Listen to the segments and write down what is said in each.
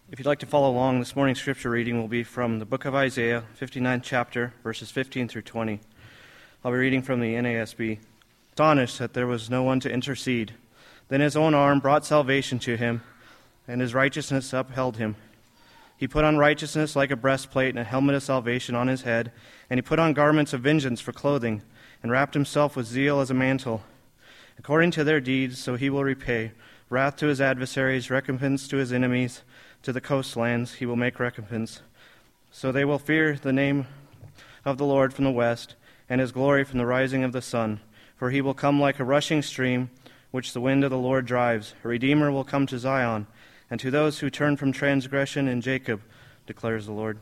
If you'd like to follow along, this morning's scripture reading will be from the book of Isaiah, 59th chapter, verses 15 through 20. I'll be reading from the NASB. Astonished that there was no one to intercede. Then his own arm brought salvation to him, and his righteousness upheld him. He put on righteousness like a breastplate and a helmet of salvation on his head, and he put on garments of vengeance for clothing, and wrapped himself with zeal as a mantle. According to their deeds, so he will repay. Wrath to his adversaries, recompense to his enemies. To the coastlands he will make recompense. So they will fear the name of the Lord from the west, and his glory from the rising of the sun. For he will come like a rushing stream, which the wind of the Lord drives. A Redeemer will come to Zion, and to those who turn from transgression in Jacob, declares the Lord.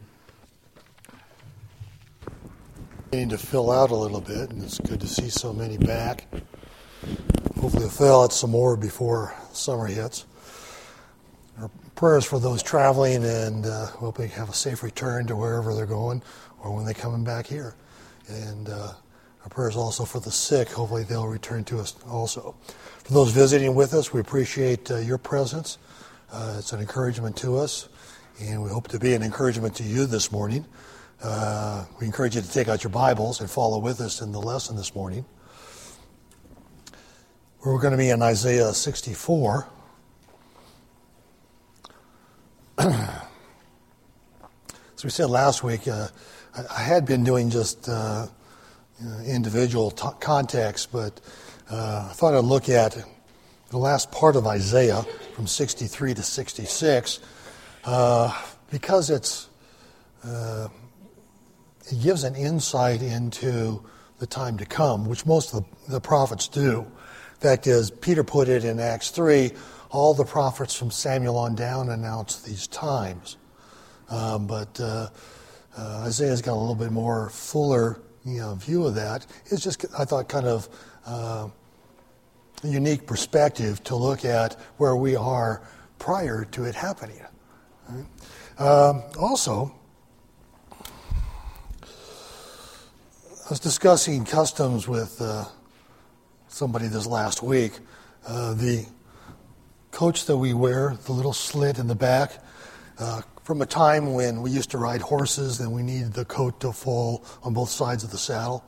Beginning to fill out a little bit, and it's good to see so many back. Hopefully we'll fill out some more before summer hits. Our prayers for those traveling, and hope they have a safe return to wherever they're going or when they're coming back here. And our prayers also for the sick. Hopefully they'll return to us also. For those visiting with us, we appreciate your presence. It's an encouragement to us, and we hope to be an encouragement to you this morning. We encourage you to take out your Bibles and follow with us in the lesson this morning. We're going to be in Isaiah 64. As we said last week, I had been doing just individual context, but I thought I'd look at the last part of Isaiah from 63 to 66 because it gives an insight into the time to come, which most of the prophets do. In fact, as Peter put it in Acts 3, all the prophets from Samuel on down announce these times. But Isaiah's got a little bit more fuller view of that. It's just, I thought, kind of a unique perspective to look at where we are prior to it happening. Right? Also, I was discussing customs with somebody this last week. The coat that we wear, the little slit in the back, from a time when we used to ride horses and we needed the coat to fall on both sides of the saddle.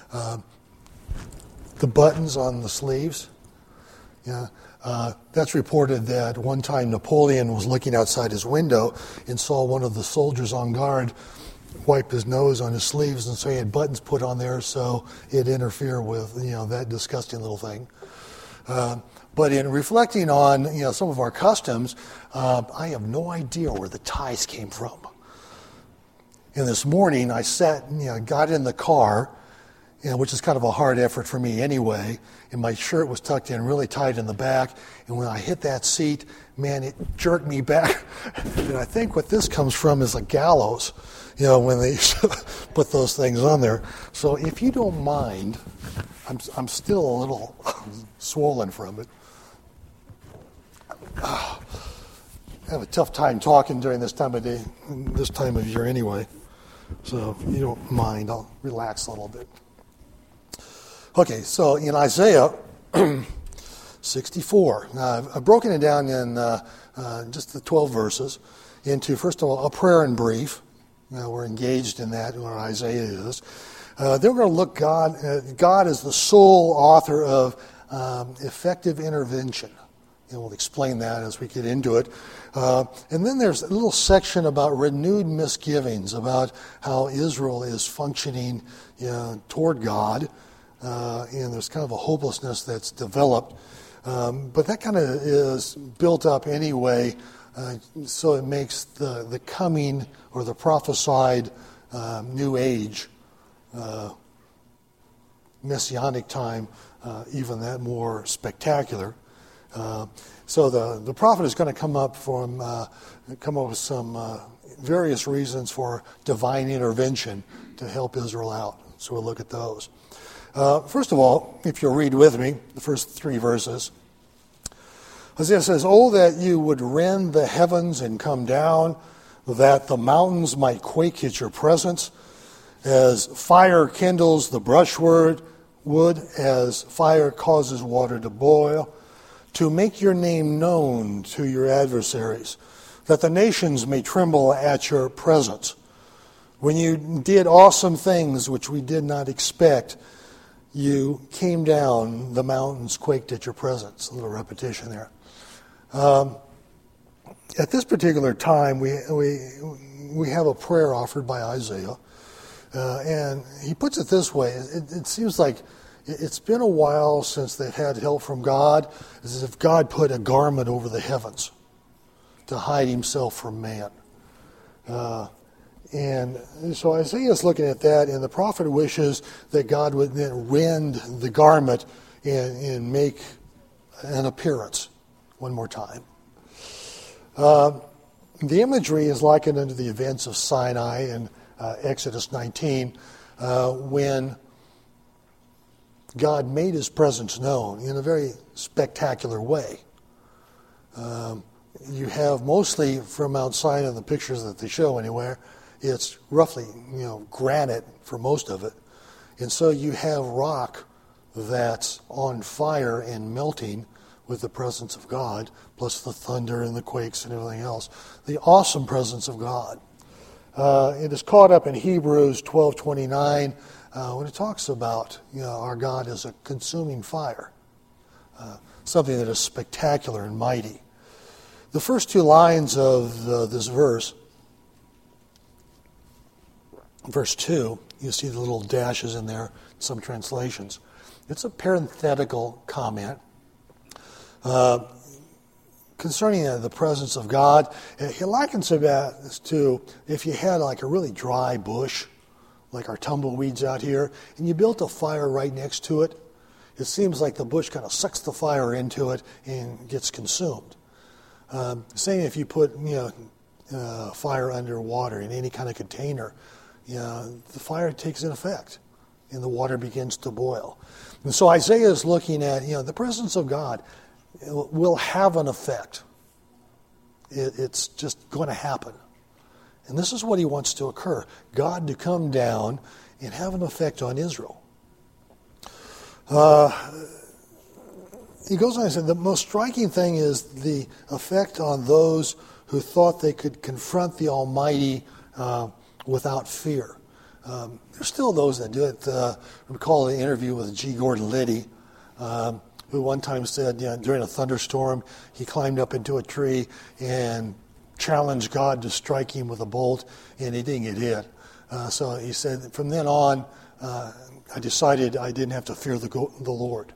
The buttons on the sleeves, that's reported that one time Napoleon was looking outside his window and saw one of the soldiers on guard wipe his nose on his sleeves, and so he had buttons put on there so it'd interfere with that disgusting little thing. But in reflecting on some of our customs, I have no idea where the ties came from. And this morning I got in the car, which is kind of a hard effort for me anyway, and my shirt was tucked in really tight in the back, and when I hit that seat, man, it jerked me back. And I think what this comes from is a gallows, when they put those things on there. So if you don't mind, I'm still a little swollen from it. I have a tough time talking during this time of day, this time of year anyway. So if you don't mind, I'll relax a little bit. Okay, so in Isaiah 64, I've broken it down in just the 12 verses into, first of all, a prayer in brief. We're engaged in that, where Isaiah is. Then we're going to look God is the sole author of effective intervention. And we'll explain that as we get into it. And then there's a little section about renewed misgivings, about how Israel is functioning toward God. And there's kind of a hopelessness that's developed. But that kind of is built up anyway, so it makes the coming or the prophesied new age, messianic time, even that more spectacular. So the prophet is going to come up with some various reasons for divine intervention to help Israel out. So we'll look at those. First of all, if you'll read with me the first 3 verses. Isaiah says, "Oh, that you would rend the heavens and come down, that the mountains might quake at your presence, as fire kindles the brushwood, as fire causes water to boil, to make your name known to your adversaries, that the nations may tremble at your presence. When you did awesome things which we did not expect, you came down, the mountains quaked at your presence. A little repetition there. At this particular time, we have a prayer offered by Isaiah, and he puts it this way. It seems like it's been a while since they've had help from God. It's as if God put a garment over the heavens to hide himself from man. And so Isaiah is looking at that, and the prophet wishes that God would then rend the garment and make an appearance one more time. The imagery is likened unto the events of Sinai in Exodus 19, when God made his presence known in a very spectacular way. You have mostly from Mount Sinai, the pictures that they show anywhere, it's roughly, granite for most of it. And so you have rock that's on fire and melting with the presence of God, plus the thunder and the quakes and everything else. The awesome presence of God. It is caught up in Hebrews 12:29 when it talks about our God as a consuming fire, something that is spectacular and mighty. The first two lines of this verse, verse 2, you see the little dashes in there, some translations. It's a parenthetical comment concerning the presence of God. He likens it to if you had like a really dry bush, like our tumbleweeds out here, and you built a fire right next to it. It seems like the bush kind of sucks the fire into it and gets consumed. Same if you put fire under water in any kind of container, the fire takes an effect and the water begins to boil. And so Isaiah is looking at the presence of God will have an effect. It's just going to happen. And this is what he wants to occur. God to come down and have an effect on Israel. He goes on and said, the most striking thing is the effect on those who thought they could confront the Almighty without fear. There's still those that do it. Recall the interview with G. Gordon Liddy, who one time said, during a thunderstorm, he climbed up into a tree and challenged God to strike him with a bolt, and he didn't get hit. So he said, from then on, I decided I didn't have to fear the Lord.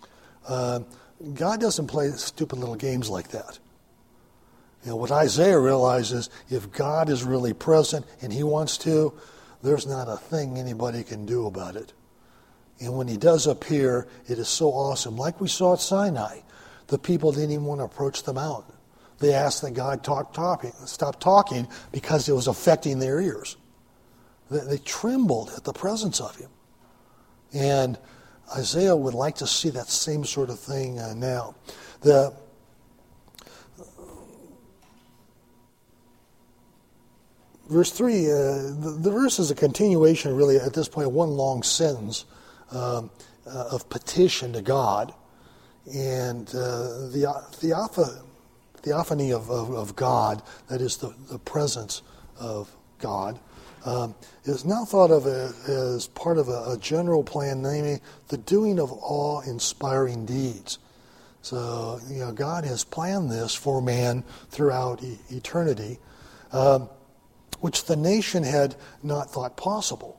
God doesn't play stupid little games like that. What Isaiah realizes, if God is really present and he wants to, there's not a thing anybody can do about it. And when he does appear, it is so awesome. Like we saw at Sinai, the people didn't even want to approach the mountain. They asked that God stop talking because it was affecting their ears. They trembled at the presence of him. And Isaiah would like to see that same sort of thing now. Verse 3, the verse is a continuation, really, at this point, one long sentence of petition to God. And the theophany of God, that is the presence of God, is now thought of as part of a general plan, namely the doing of awe-inspiring deeds. So, God has planned this for man throughout eternity, which the nation had not thought possible.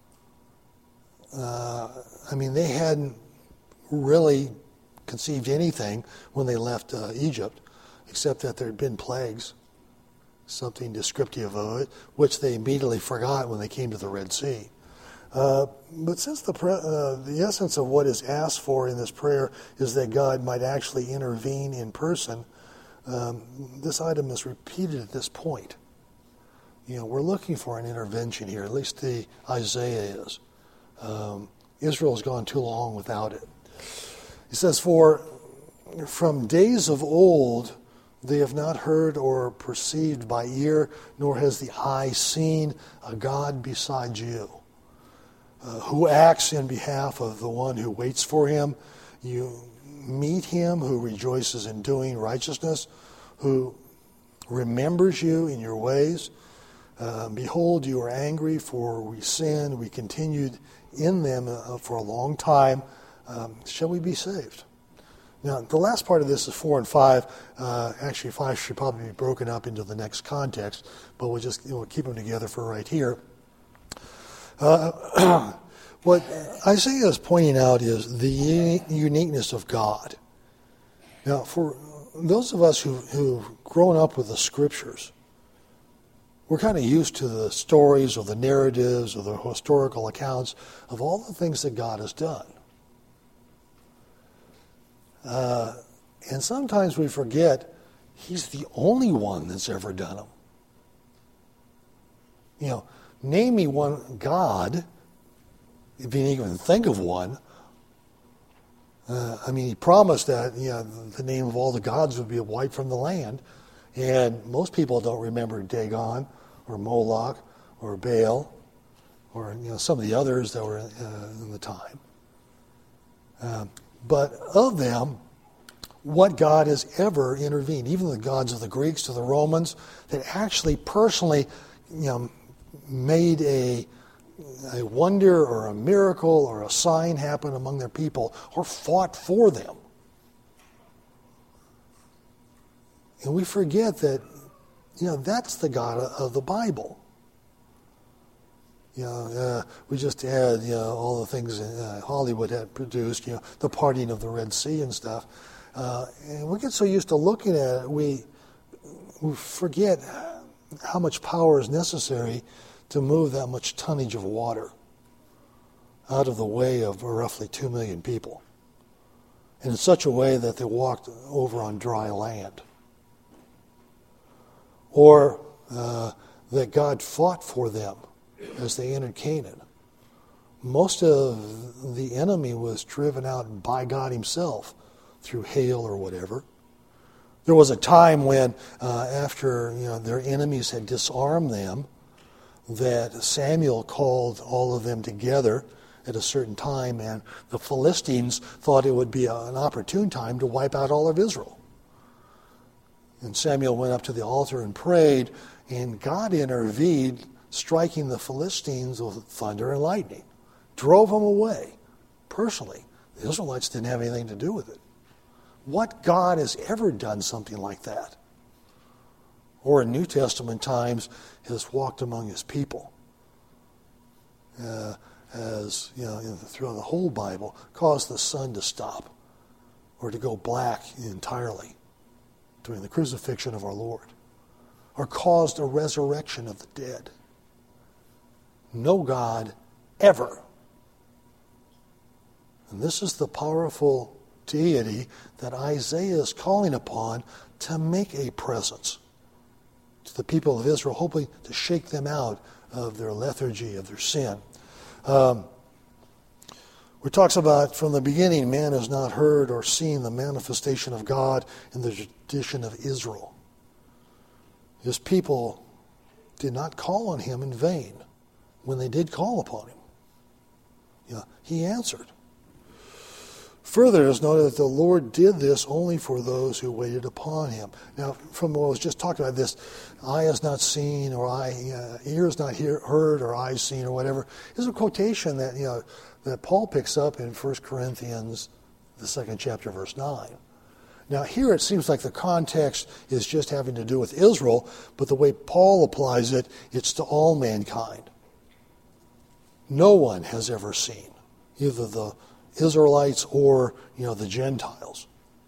They hadn't really conceived anything when they left Egypt, except that there had been plagues, something descriptive of it, which they immediately forgot when they came to the Red Sea. But since the essence of what is asked for in this prayer is that God might actually intervene in person, this item is repeated at this point. We're looking for an intervention here, at least the Isaiah is. Israel's gone too long without it. He says, for from days of old they have not heard or perceived by ear, nor has the eye seen a God beside you, who acts in behalf of the one who waits for him. You meet him who rejoices in doing righteousness, who remembers you in your ways. Behold, you are angry, for we sinned. We continued in them for a long time. Shall we be saved? Now, the last part of this is 4 and 5. Actually, 5 should probably be broken up into the next context, but we'll just keep them together for right here. What Isaiah is pointing out is the uniqueness of God. Now, for those of us who've grown up with the Scriptures, we're kind of used to the stories or the narratives or the historical accounts of all the things that God has done. And sometimes we forget He's the only one that's ever done them. Name me one God, if you even think of one. He promised that the name of all the gods would be wiped from the land. And most people don't remember Dagon or Moloch or Baal or some of the others that were in the time. But of them, what God has ever intervened, even the gods of the Greeks to the Romans, that actually personally made a wonder or a miracle or a sign happen among their people or fought for them. And we forget that, that's the God of the Bible. We just had, all the things Hollywood had produced, the parting of the Red Sea and stuff. And we get so used to looking at it, we forget how much power is necessary to move that much tonnage of water out of the way of roughly 2 million people. And in such a way that they walked over on dry land. Or that God fought for them as they entered Canaan. Most of the enemy was driven out by God Himself through hail or whatever. There was a time when, after their enemies had disarmed them, that Samuel called all of them together at a certain time, and the Philistines thought it would be an opportune time to wipe out all of Israel. And Samuel went up to the altar and prayed, and God intervened, striking the Philistines with thunder and lightning. Drove them away, personally. The Israelites didn't have anything to do with it. What God has ever done something like that? Or in New Testament times, has walked among His people. As throughout the whole Bible, caused the sun to stop or to go black entirely during the crucifixion of our Lord, or caused a resurrection of the dead. No God ever. And this is the powerful deity that Isaiah is calling upon to make a presence to the people of Israel, hoping to shake them out of their lethargy, of their sin. It talks about, from the beginning, man has not heard or seen the manifestation of God in the tradition of Israel. His people did not call on Him in vain when they did call upon Him. He answered. Further, it is noted that the Lord did this only for those who waited upon Him. Now, from what I was just talking about, this eye has not seen, or ear has not heard, or eyes seen, or whatever, is a quotation that that Paul picks up in 1 Corinthians, the 2nd chapter, verse 9. Now, here it seems like the context is just having to do with Israel, but the way Paul applies it, it's to all mankind. No one has ever seen, either the Israelites or, the Gentiles.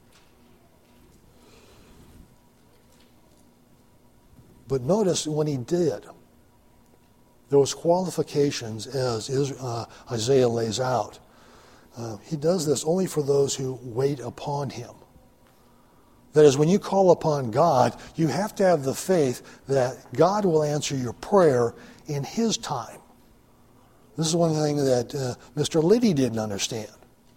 But notice when He did, those qualifications as Isaiah lays out. He does this only for those who wait upon Him. That is, when you call upon God, you have to have the faith that God will answer your prayer in His time. This is one thing that Mr. Liddy didn't understand.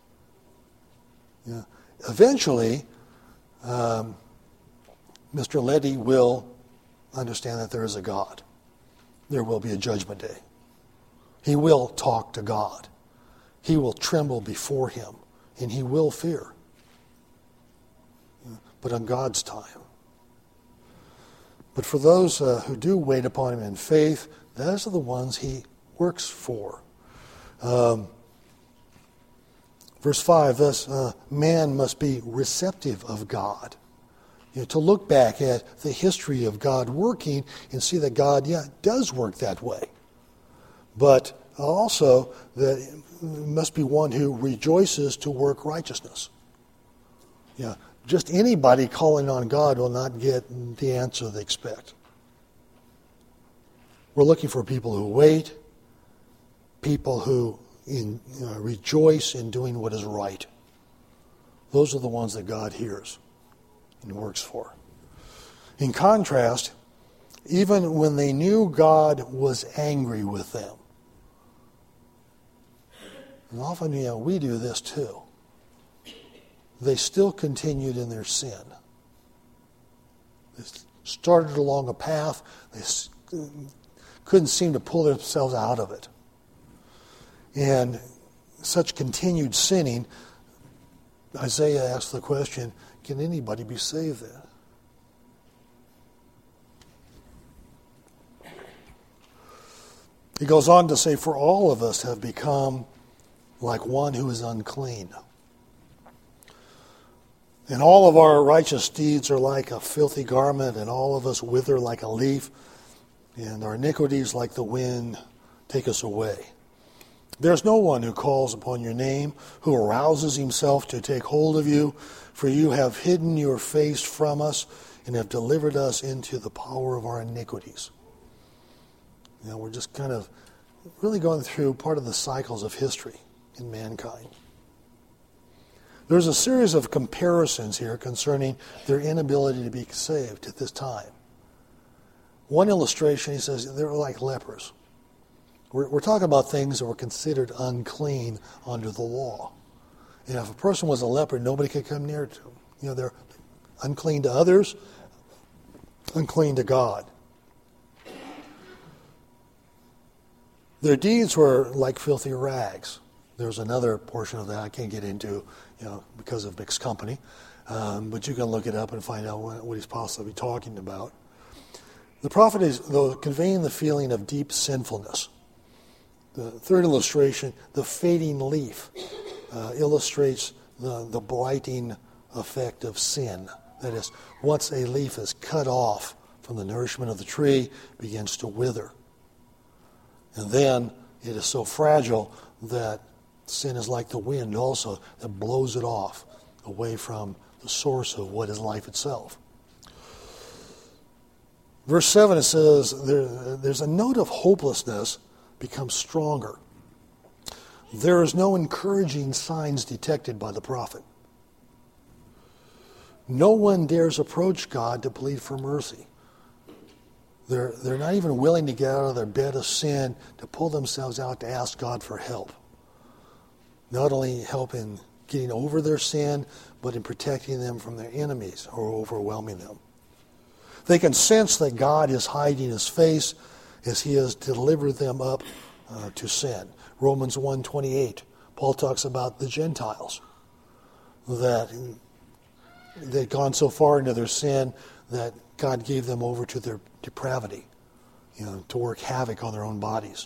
Eventually, Mr. Liddy will understand that there is a God. There will be a judgment day. He will talk to God. He will tremble before Him, and he will fear. But on God's time. But for those who do wait upon him in faith, those are the ones he works for. Verse 5, thus man must be receptive of God. To look back at the history of God working and see that God, does work that way. But also that it must be one who rejoices to work righteousness. Just anybody calling on God will not get the answer they expect. We're looking for people who wait, people who rejoice in doing what is right. Those are the ones that God hears and works for. In contrast, even when they knew God was angry with them, and often we do this too, they still continued in their sin. They started along a path, they couldn't seem to pull themselves out of it. And such continued sinning, Isaiah asked the question, can anybody be saved then? He goes on to say, for all of us have become like one who is unclean. And all of our righteous deeds are like a filthy garment, and all of us wither like a leaf, and our iniquities like the wind take us away. There's no one who calls upon your name, who arouses himself to take hold of you, for you have hidden your face from us and have delivered us into the power of our iniquities. We're just kind of really going through part of the cycles of history in mankind. There's a series of comparisons here concerning their inability to be saved at this time. One illustration, he says, they're like lepers. We're talking about things that were considered unclean under the law. And if a person was a leper, nobody could come near to them. They're unclean to others, unclean to God. Their deeds were like filthy rags. There's another portion of that I can't get into, because of mixed company. But you can look it up and find out what he's possibly talking about. The prophet is, though, conveying the feeling of deep sinfulness. The third illustration, the fading leaf, illustrates the blighting effect of sin. That is, once a leaf is cut off from the nourishment of the tree, it begins to wither. And then it is so fragile that sin is like the wind also, that blows it off away from the source of what is life itself. Verse 7, it says, there's a note of hopelessness becomes stronger. There is no encouraging signs detected by the prophet. No one dares approach God to plead for mercy. They're not even willing to get out of their bed of sin to pull themselves out to ask God for help. Not only help in getting over their sin, but in protecting them from their enemies or overwhelming them. They can sense that God is hiding his face as he has delivered them up to sin. Romans 1:28, Paul talks about the Gentiles, that they'd gone so far into their sin that God gave them over to their depravity, to work havoc on their own bodies.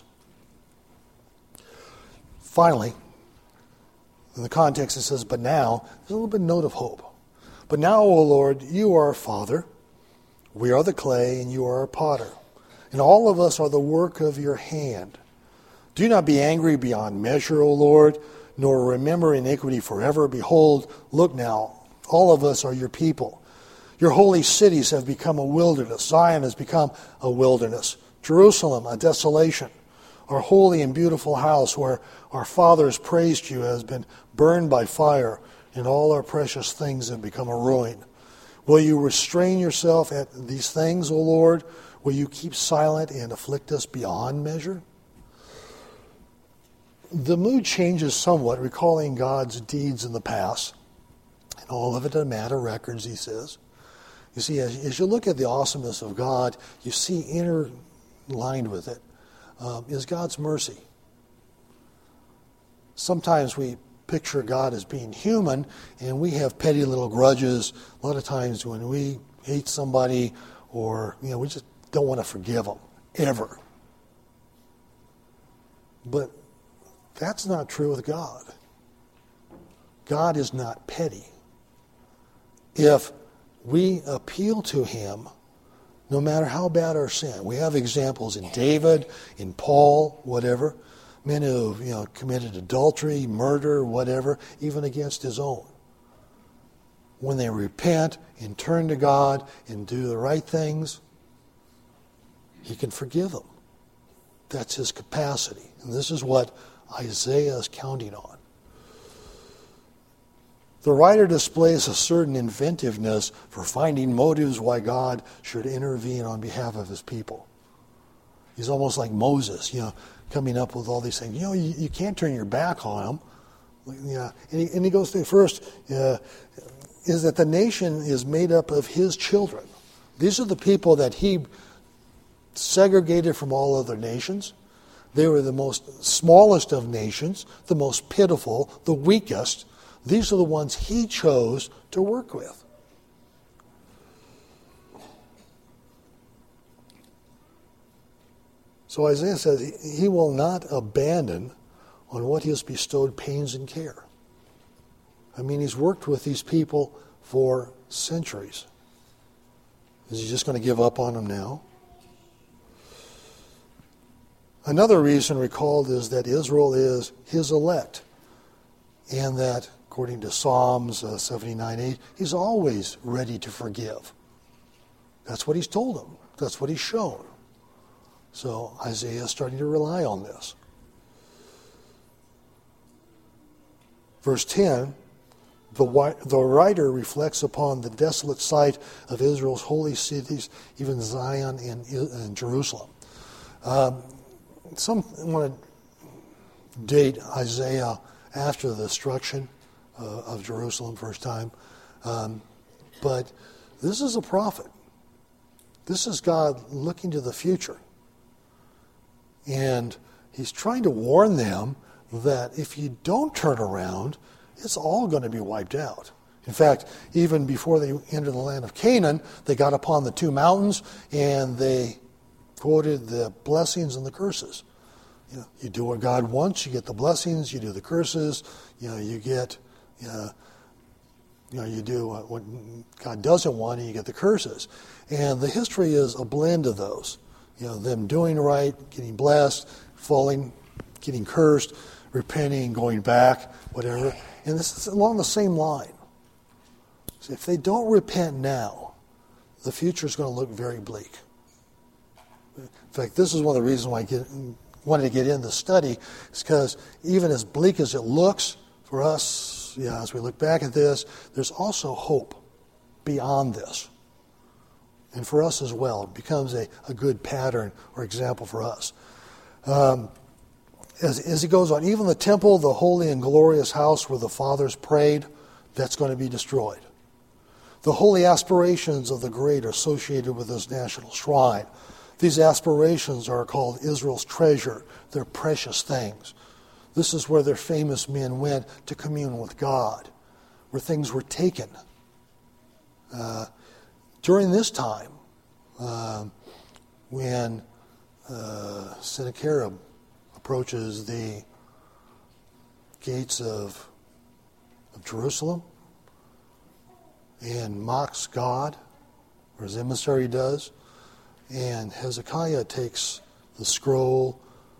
Finally, in the context it says, but now, there's a little bit of note of hope. But now, O Lord, you are our Father, we are the clay, and you are our potter. And all of us are the work of your hand. Do not be angry beyond measure, O Lord, nor remember iniquity forever. Behold, look now, all of us are your people. Your holy cities have become a wilderness. Zion has become a wilderness. Jerusalem, a desolation. Our holy and beautiful house where our fathers praised you has been burned by fire, and all our precious things have become a ruin. Will you restrain yourself at these things, O Lord? Will you keep silent and afflict us beyond measure? The mood changes somewhat, recalling God's deeds in the past. And all of it a matter of records, he says. You see, as you look at the awesomeness of God, you see interlined with it is God's mercy. Sometimes we picture God as being human, and we have petty little grudges. A lot of times when we hate somebody or, we just don't want to forgive them, ever. But that's not true with God. God is not petty. If we appeal to him, no matter how bad our sin, we have examples in David, in Paul, whatever, men who committed adultery, murder, whatever, even against his own. When they repent and turn to God and do the right things, he can forgive them. That's his capacity. And this is what Isaiah is counting on. The writer displays a certain inventiveness for finding motives why God should intervene on behalf of his people. He's almost like Moses, coming up with all these things. You can't turn your back on them. And he goes through first, is that the nation is made up of his children. These are the people that he segregated from all other nations. They were the most smallest of nations, the most pitiful, the weakest. These are the ones he chose to work with. So Isaiah says he will not abandon on what he has bestowed pains and care. He's worked with these people for centuries. Is he just going to give up on them now? Another reason recalled is that Israel is his elect, and that, according to Psalms 79:8, he's always ready to forgive. That's what he's told them. That's what he's shown. So Isaiah is starting to rely on this. Verse 10, the writer reflects upon the desolate sight of Israel's holy cities, even Zion and Jerusalem. Some want to date Isaiah after the destruction of Jerusalem first time. But this is a prophet. This is God looking to the future. And he's trying to warn them that if you don't turn around, it's all going to be wiped out. In fact, even before they entered the land of Canaan, they got upon the two mountains and they quoted the blessings and the curses. You do what God wants, you get the blessings. You do the curses, you get, you do what God doesn't want, and you get the curses. And the history is a blend of those. Them doing right, getting blessed, falling, getting cursed, repenting, going back, whatever. And this is along the same line. So if they don't repent now, the future is going to look very bleak. In fact, this is one of the reasons why I wanted to get into the study, is because even as bleak as it looks for us, as we look back at this, there's also hope beyond this. And for us as well, it becomes a good pattern or example for us. As he goes on, even the temple, the holy and glorious house where the fathers prayed, that's going to be destroyed. The holy aspirations of the great are associated with this national shrine. These aspirations are called Israel's treasure. They're precious things. This is where their famous men went to commune with God, where things were taken. During this time, when Sennacherib approaches the gates of Jerusalem and mocks God, or his emissary does, and Hezekiah takes the scroll,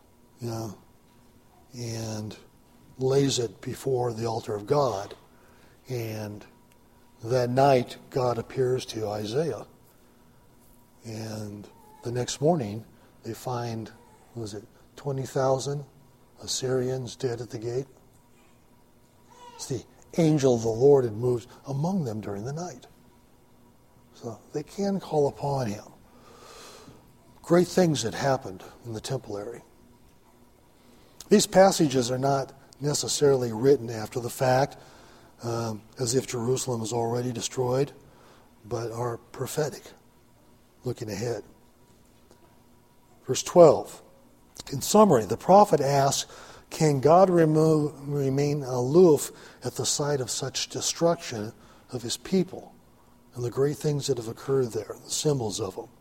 and lays it before the altar of God. And that night, God appears to Isaiah. And the next morning, they find, 20,000 Assyrians dead at the gate? It's the angel of the Lord had moved among them during the night. So they can call upon him. Great things had happened in the temple area. These passages are not necessarily written after the fact, as if Jerusalem is already destroyed, but are prophetic, looking ahead. Verse 12. In summary, the prophet asks, can God remain aloof at the sight of such destruction of his people? and the great things that have occurred there, the symbols of them.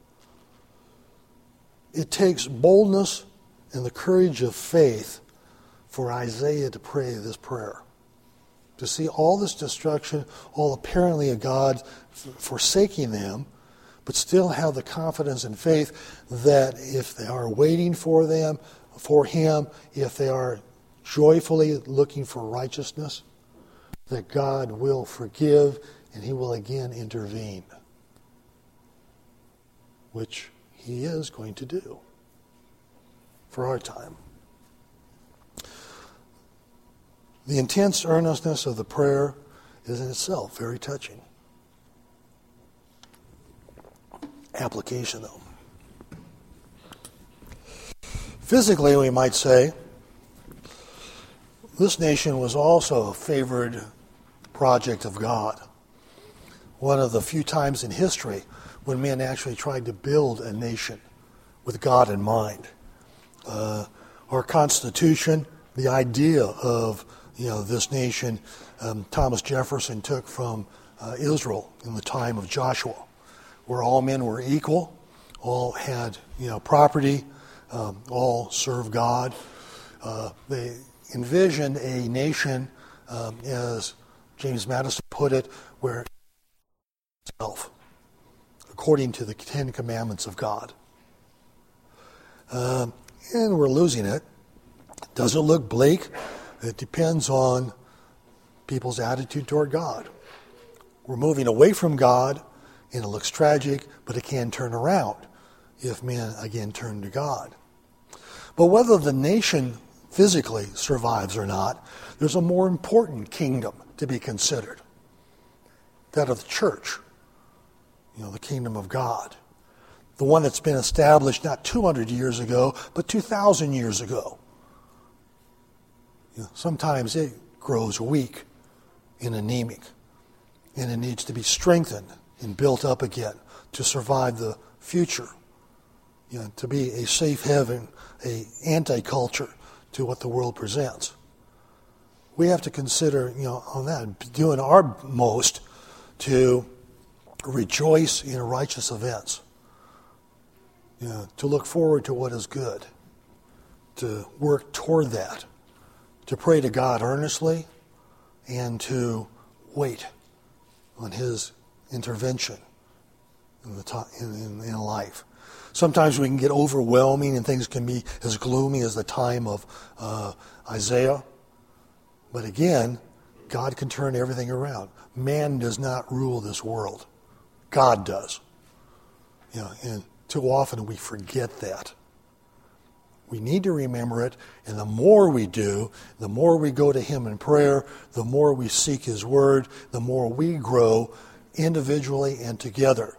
It takes boldness and the courage of faith for Isaiah to pray this prayer. To see all this destruction, all apparently of God forsaking them, but still have the confidence and faith that if they are waiting for him, if they are joyfully looking for righteousness, that God will forgive and he will again intervene, which he is going to do for our time. The intense earnestness of the prayer is in itself very touching. Application, though. Physically, we might say, this nation was also a favored project of God. One of the few times in history when men actually tried to build a nation with God in mind. Our Constitution, the idea of this nation, Thomas Jefferson took from Israel in the time of Joshua, where all men were equal, all had property, all served God. They envisioned a nation, as James Madison put it, where itself, according to the Ten Commandments of God. And we're losing it. Does it look bleak? It depends on people's attitude toward God. We're moving away from God, and it looks tragic, but it can turn around if men again turn to God. But whether the nation physically survives or not, there's a more important kingdom to be considered. That of the church. The kingdom of God. The one that's been established not 200 years ago, but 2,000 years ago. Sometimes it grows weak and anemic, and it needs to be strengthened and built up again to survive the future. To be a safe haven, a anti-culture to what the world presents. We have to consider, on that, doing our most to rejoice in righteous events. To look forward to what is good. To work toward that. To pray to God earnestly and to wait on his intervention in life. Sometimes we can get overwhelming and things can be as gloomy as the time of Isaiah. But again, God can turn everything around. Man does not rule this world. God does. And too often we forget that. We need to remember it, and the more we do, the more we go to him in prayer, the more we seek his word, the more we grow individually and together.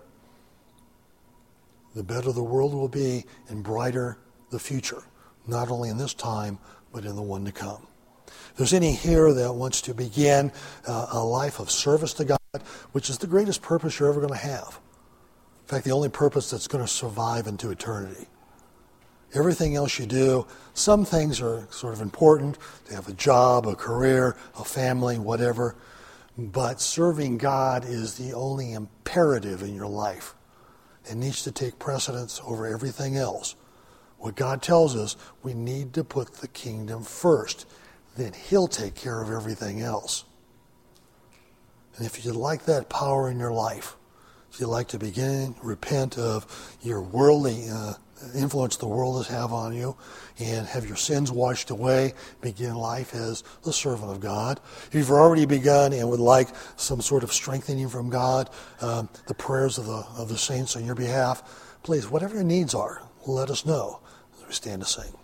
The better the world will be and brighter the future, not only in this time, but in the one to come. If there's any here that wants to begin a life of service to God, which is the greatest purpose you're ever going to have. In fact, the only purpose that's going to survive into eternity. Everything else you do, some things are sort of important, to have a job, a career, a family, whatever, but serving God is the only imperative in your life. It needs to take precedence over everything else. What God tells us, we need to put the kingdom first. Then he'll take care of everything else. And if you'd like that power in your life, if you'd like to begin, repent of your worldly influence the world has have on you and have your sins washed away, begin life as the servant of God. If you've already begun and would like some sort of strengthening from God, the prayers of the saints on your behalf, please, whatever your needs are, let us know as we stand to sing.